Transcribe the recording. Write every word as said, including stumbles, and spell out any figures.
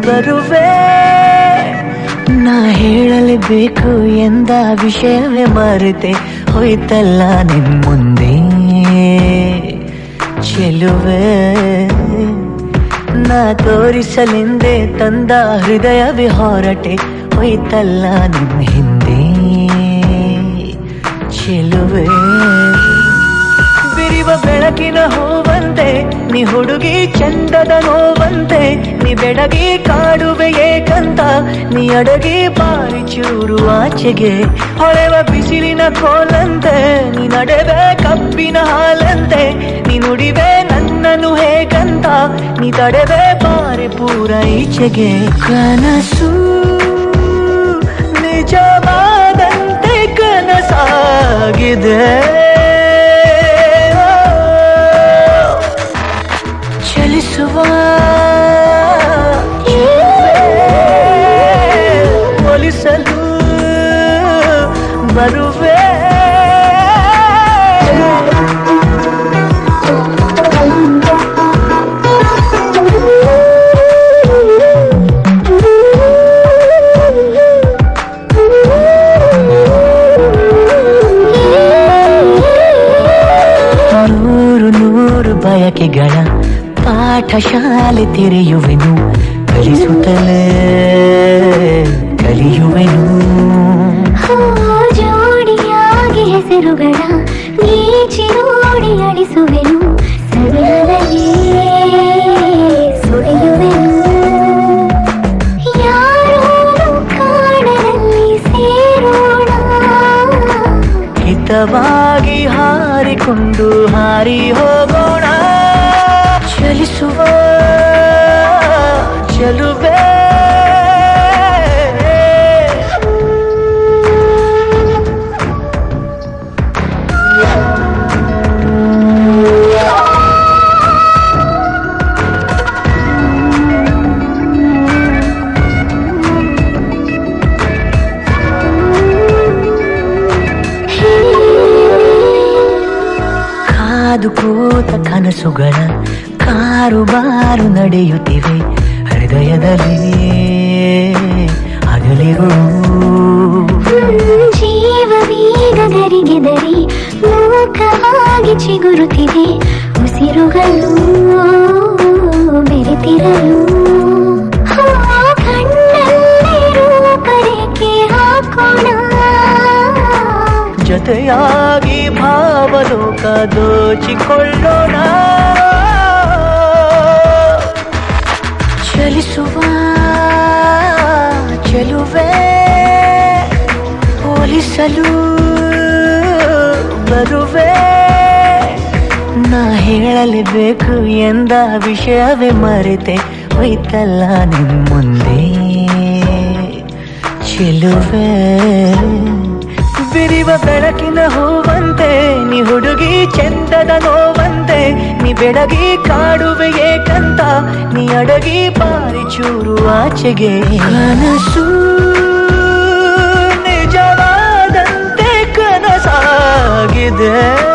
ಬರುವೆ ನಾ ಹೇಳಲೇಬೇಕು ಎಂದ ವಿಷಯವೇ ಮರೆತೆ ಹೋಯ್ತಲ್ಲ ನಿನ್ ಮುಂದೆ ಚೆಲುವೆ ನಾ ತೋರಿಸಲೆಂದೇ ತಂದ ಹೃದಯವೇ ಹೊರಟೆ ಹೋಯ್ತಲ್ಲ ನಿನ್ ಹಿಂದೆ ಚೆಲುವೆ ಬಿರಿವ ಬೆಳಕಿನ ಹೂವಂತೆ ನೀ ಹುಡುಗಿ ಚಂದದ ನೋವಂತೆ ನೀ ಬೆಡಗಿ ಕಾಡುವೆ ಏಕಂತ ನೀ ಅಡಗಿ ಬಾರಿ ಚೂರು ಆಚೆಗೆ ಹೊಳೆವ ಬಿಸಿಲಿನ ಕೋಲಂತೆ ನೀ ನಡೆವೆ ಕಬ್ಬಿನ ಹಾಲಂತೆ ನೀ ನುಡಿವೆ ನನ್ನನ್ನು ಹೇಗಂತ ನೀ ತಡೆವೆ ಬಾರಿ ಪೂರ ಈಚೆಗೆ ಕನಸು ನಿಜವಾದಂತೆ ಕನಸಾಗಿದೆ ಚಲಿಸುವ ಒಲಿಸಲು ಬರುವೆ ನೂರು ನೂರು ಬಯಕೆಗಳ ಪಾಠಶಾಲೆ ತೆರೆಯುವೆನು ಕಲಿಸುತ್ತಲೇ ಕಲಿಯುವೆನು ಜೋಡಿಯಾಗಿ ಹೆಸರುಗಳ ನೀಚಿ ನೋಡಿ ಅಳಿಸುವೆನು ಸರಿಯಲೇ ಸುಳಿಯುವೆನು ಯಾರೋ ಕಾಡಲ್ಲಿ ಸೇರೋಣ ಹಿತವಾಗಿ ಹಾರಿಕೊಂಡು ಹಾರಿ ಹೋಗೋಣ ಚಲಿಸುವ ಚಲುವೆ ಕಾದು ಕೂತ ಕನಸುಗಳ ಕಾರು ಬಾರು ನಡೆಯುತ್ತಿವೆ ಹೃದಯದಲ್ಲಿ ಹಗಲಿರು ಜೀವವೀಗ ಗರಿಗೆದರಿ ಮೂಕವಾಗಿ ಚಿಗುರುತ್ತಿದೆ ಉಸಿರುಗಳು ಬೆರೆತಿರಲು ಕಣ್ಣಲ್ಲಿ ರೂಪರೇಖೆ ಹಾಕೋಣ ಜೊತೆಯಾಗಿ ಭಾವಲೋಕ ದೋಚಿಕೊಳ್ಳೋಣ ಚಲಿಸುವ ಚೆಲುವೆ ಹೋಲಿಸಲು ಬರುವೆ ನಾ ಹೇಳಲೇಬೇಕು ಎಂದ ವಿಷಯವೇ ಮರೆತೆ ಹೋಯ್ತಲ್ಲ ನಿನ್ ಮುಂದೆ ಚೆಲುವೆ ಬಿರಿವ ಬೆಳಕಿನ ಹೂವಂತೆ ನೀ ಹುಡುಗಿ ಚಂದದ ನೋವಂತೆ ನೀ ಬೆಡಗಿ ಕಾಡುವೆ ಏಕಂತ ನೀ ಅಡಗಿ ಬಾರಿ ಚೂರು ಆಚೆಗೆ ಕನಸು ನಿಜವಾದಂತೆ ಕನಸಾಗಿದೆ